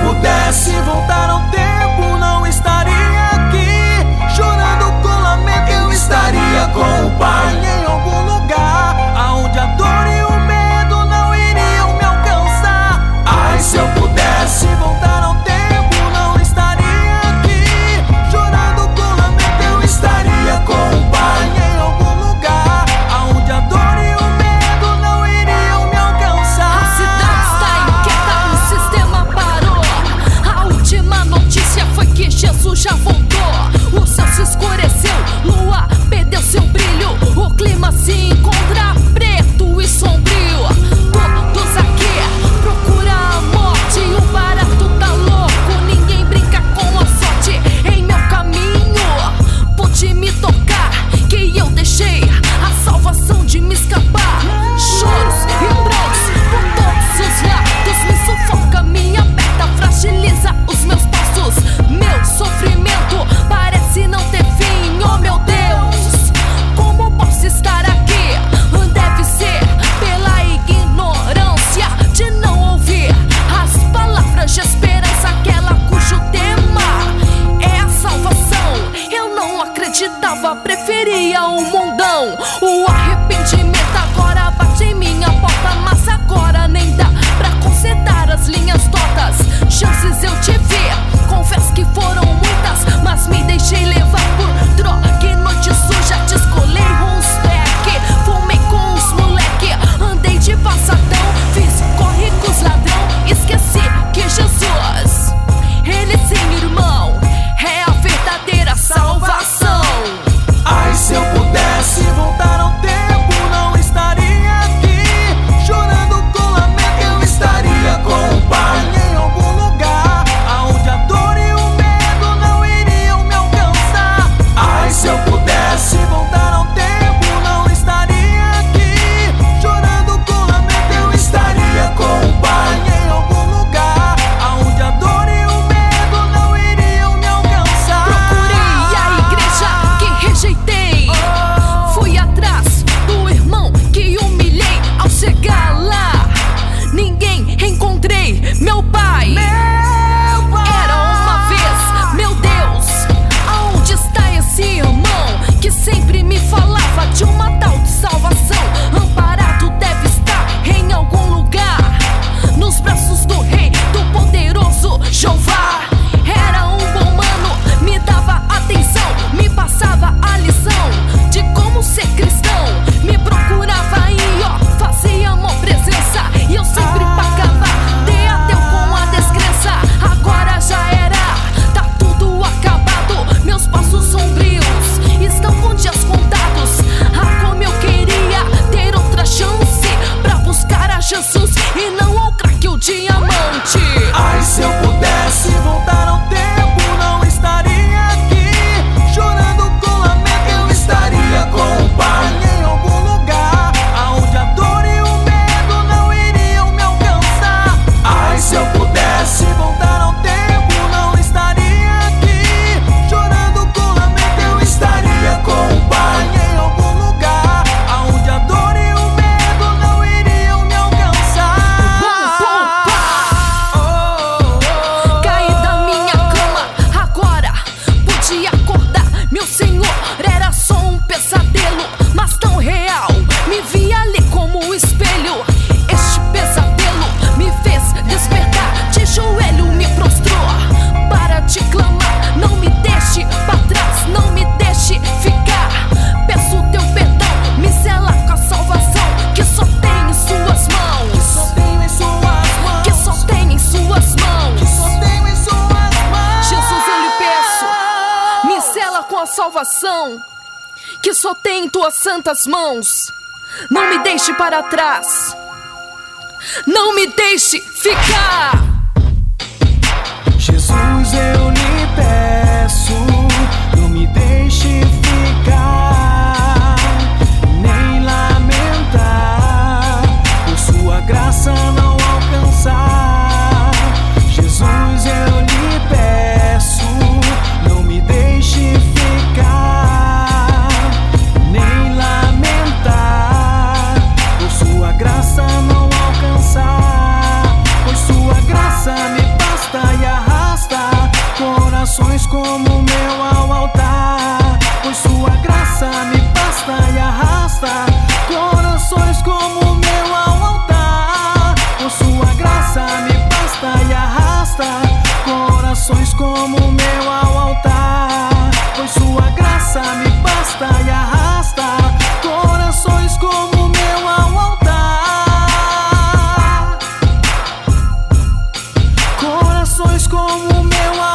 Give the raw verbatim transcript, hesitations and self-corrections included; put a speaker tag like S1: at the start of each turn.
S1: pudesse voltar ao tempo, não estaria aqui chorando com lamento. Eu estaria com o Pai em algum lugar aonde a dor e o medo não iriam me alcançar. Ai, se eu pudesse voltar ao tempo, não estaria aqui chorando com lamento. Eu estaria com o Pai em algum lugar aonde a dor e o medo não iriam me alcançar.
S2: A cidade está inquieta, o sistema parou. A última notícia foi que Jesus já voltou. O céu se escureceu, lua perdeu seu brilho. O clima se encontra preto e sombrio. Todos aqui procuram a morte, o barato tá louco, ninguém brinca com a sorte. Em meu caminho pode me tocar, que eu deixei a salvação de me escapar. Choros e prantos por todos os lados, me sufoca, me aperta, fragiliza os meus passos. Meu sofrimento parece não ter fim. Oh meu Deus, como posso estar aqui? Deve ser pela ignorância de não ouvir as palavras de esperança, aquela cujo tema é a salvação. Eu não acreditava, preferia o mundão. O arrependimento agora bate em minha porta, mas agora nem dá pra consertar as linhas tortas. Chances eu tive, confesso que foram muitas, mas me deixei levar por droga e noite suja. Descolei uns pack, fumei com os moleque, andei de passadão, fiz corre com os ladrão. Esqueci que Jesus, ele sim, irmão, é a verdadeira salvação.
S1: Ai, se eu pudesse voltar ao tempo, não estaria aqui chorando com lamento. Eu estaria com o Pai em algum lugar aonde a dor e o medo não iriam me alcançar. Ai, se eu pudesse voltar ao tempo, não estaria aqui chorando com lamento. Eu estaria com o Pai em algum lugar aonde a dor e o medo não iriam me alcançar.
S2: Procurei a igreja que rejeitei, fui atrás do irmão que humilhei. Ao chegar lá, ninguém encontrei. Meu pai era uma vez, meu Deus, aonde está esse irmão que sempre me falava de uma tal de salvação? Amparado deve estar em algum lugar, nos braços do rei, do poderoso Jeová. Era um bom mano, me dava atenção, me passava a lição de como ser cristão. Me procurava e ó, fazia amor presença, e eu sempre pagava de ateu com a descrença. Agora já era, tá tudo acabado, meus passos sombrios estão com dias contados. Ah, como eu queria ter outra chance pra buscar a Jesus e não ao crack ou diamante.
S1: Ai, se eu pudesse voltar ao tempo, não estaria aqui chorando com lamento. Eu estaria com o Pai em algum lugar aonde a dor e o medo não iriam me alcançar. Ai, se eu pudesse voltar ao tempo, não estaria aqui chorando com lamento. Eu estaria com o Pai em algum lugar aonde a dor e o medo não iriam me alcançar.
S2: Caí da minha cama, agora pude acordar. Meu Senhor, era só um pesadelo, mas tão real. Me vi ali como um espelho. Este pesadelo me fez despertar. De joelho me prostrou para te clamar. Não me deixe pra trás, não me deixe ficar. Peço teu perdão, me sela com a salvação que só tem em suas mãos.
S1: Só tenho em suas mãos.
S2: Que só tem em suas mãos.
S1: Só tenho em suas mãos.
S2: Jesus, eu lhe peço, me sela com a salvação que só tem em tuas santas mãos. Não me deixe para trás, não me deixe ficar.
S1: Jesus, eu lhe peço, não me deixe ficar, nem lamentar, por sua graça não alcançar. Jesus, eu lhe peço, não me deixe ficar, nem lamentar, por sua graça não alcançar, pois sua graça arrasta corações como o meu ao altar, pois sua graça me basta e arrasta corações como o meu ao altar, corações como o meu ao altar.